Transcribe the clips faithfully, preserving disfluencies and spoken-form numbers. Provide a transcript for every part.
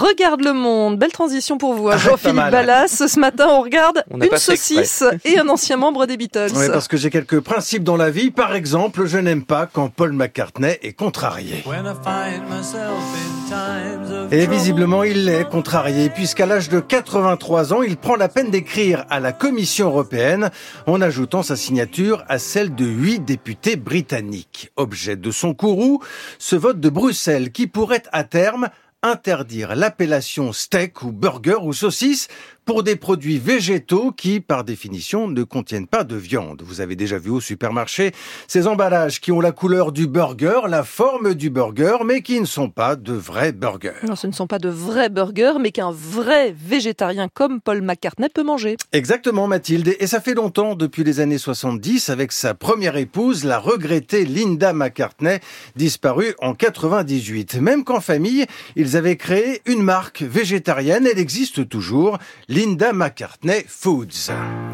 Regarde le monde, belle transition pour vous, hein, Ah, Jean-Philippe pas mal, Ballas. Ce matin, on regarde On n'a une pas fait saucisse et un ancien membre des Beatles. Oui, parce que j'ai quelques principes dans la vie. Par exemple, je n'aime pas quand Paul McCartney est contrarié. Et visiblement, il l'est contrarié, puisqu'à l'âge de quatre-vingt-trois ans, il prend la peine d'écrire à la Commission européenne en ajoutant sa signature à celle de huit députés britanniques. Objet de son courroux, ce vote de Bruxelles qui pourrait à terme interdire l'appellation steak ou burger ou saucisse pour des produits végétaux qui, par définition, ne contiennent pas de viande. Vous avez déjà vu au supermarché ces emballages qui ont la couleur du burger, la forme du burger, mais qui ne sont pas de vrais burgers. Non, ce ne sont pas de vrais burgers, mais qu'un vrai végétarien comme Paul McCartney peut manger. Exactement, Mathilde. Et ça fait longtemps, depuis les années soixante-dix, avec sa première épouse, la regrettée Linda McCartney, disparue en quatre-vingt-dix-huit. Même qu'en famille, ils avaient créé une marque végétarienne. Elle existe toujours. Linda McCartney Foods.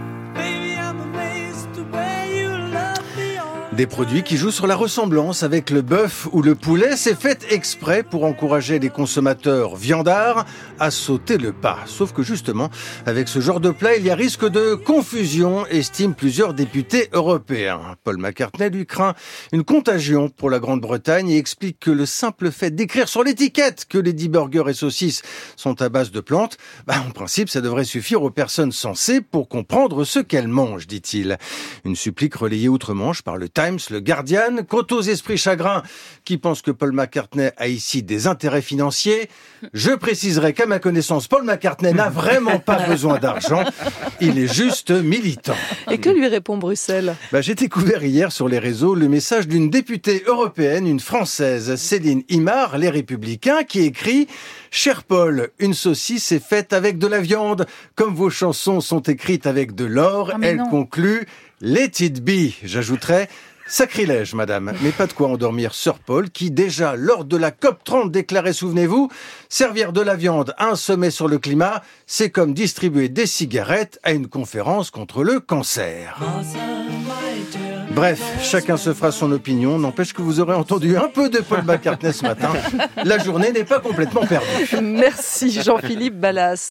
Des produits qui jouent sur la ressemblance avec le bœuf ou le poulet, c'est fait exprès pour encourager les consommateurs viandards à sauter le pas. Sauf que justement, avec ce genre de plat, il y a risque de confusion, estiment plusieurs députés européens. Paul McCartney lui craint une contagion pour la Grande-Bretagne et explique que le simple fait d'écrire sur l'étiquette que les dix burgers et saucisses sont à base de plantes, bah, en principe, ça devrait suffire aux personnes sensées pour comprendre ce qu'elles mangent, dit-il. Une supplique relayée outre-Manche par le Times, le Guardian. Quant aux esprits chagrins qui pensent que Paul McCartney a ici des intérêts financiers, je préciserai qu'à ma connaissance, Paul McCartney n'a vraiment pas besoin d'argent. Il est juste militant. Et que lui répond Bruxelles ? Bah, j'ai découvert hier sur les réseaux le message d'une députée européenne, une Française, Céline Imar, Les Républicains, qui écrit « Cher Paul, une saucisse est faite avec de la viande. Comme vos chansons sont écrites avec de l'or, Ah, elle non. conclut « Let it be ». J'ajouterai « Sacrilège, madame ». Mais pas de quoi endormir Sir Paul, qui déjà, lors de la COP trente, déclarait, souvenez-vous, « Servir de la viande à un sommet sur le climat, c'est comme distribuer des cigarettes à une conférence contre le cancer ». Bref, chacun se fera son opinion. N'empêche que vous aurez entendu un peu de Paul McCartney ce matin. La journée n'est pas complètement perdue. Merci Jean-Philippe Ballas.